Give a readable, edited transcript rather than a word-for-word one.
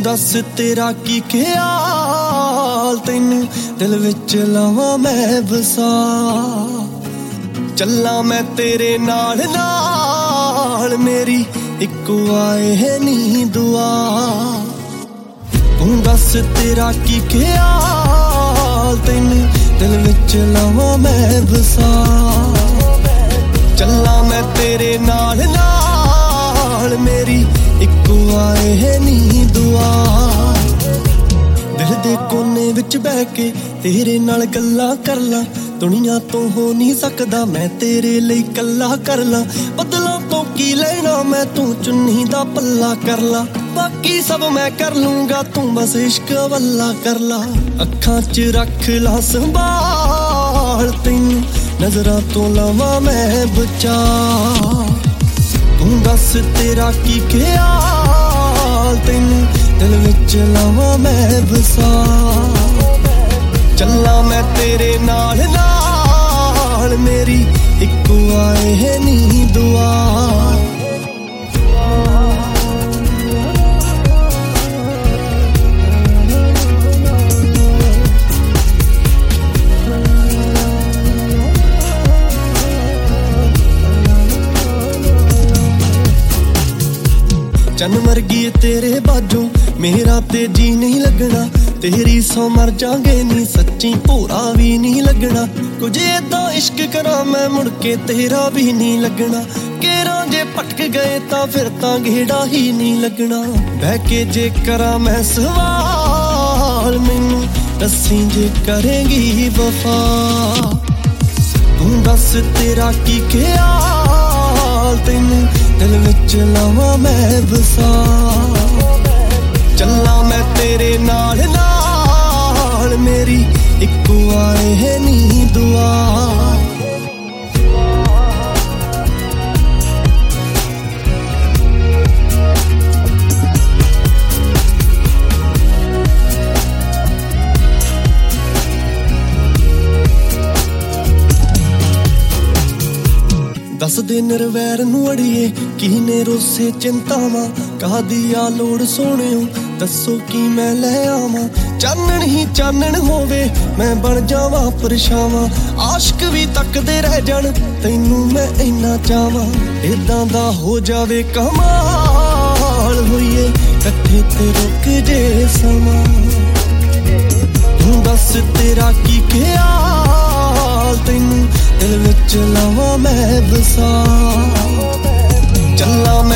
दस तेरा की ख्याल, तैनू दिल विच लावां मैं बसा। चल्ला मैं तेरे नाल नाल, मेरी इक्को आए है नी दुआ। तू दस तेरा की ख्याल, तैनू दिल विच लावां मैं बसा। चल्ला मैं तेरे नाल नाल, मेरी इक्को आए है नी दुआ। दिल दे कोने विच बह के तेरे नाल गल्लां कर ला, दुनिया तो हो नहीं सकदा मैं तेरे लई कल्ला कर ला। बदलों तो की लेना मैं, तू चुन्नी दा पल्ला कर ला। बाकी सब मैं कर लूंगा, तू बस इश्क वल्ला कर ला। अखां च रख ला संभाल, तैनू नजरां तो लावां मैं बचा। तू दस तेरा की ख्याल, तैनू दिल विच लावां मैं बसा। चल्ला मैं तेरे नाल नाल, मेरी इक्को आए है नी दुआ। चन्न वर्गी तेरे बाजों मेरा ते जी नहीं लगना, तेरी सौ मर जांगे नी सच्ची भोरा भी नहीं लगना। कुछ ऐदा इश्क करा मैं मुड़ के तेरा भी नहीं लगना। केरा जे भटक गए तां फिर तां घेड़ा ही नहीं लगना। बह के जे करा मैं सवाल, मैनू दसी जे करेंगी वफा। तू दस तेरा की ख्याल, तैनू दिल विच लावां मैं बसा। चल्ला मैं तेरे नाल नाल, मेरी इक्को आए है नी दुआ। दस दे निर्वैर नूं अड़िए कीने रोसे चिंतावां, काहदी आ लोड़ सोहणिओ दसो की मैं लै आवां। चानण ही चानण होवे मैं बन जावां परछावां, आशिक भी तकदे रह जाण तैनू मैं इन्ना चाहां। इदां दा हो जावे कमाल, होइए कट्ठे ते रुक जे समां। तू दस तेरा की ख्याल, तैनू दिल विच लावां मैं बसा। चल्ला मैं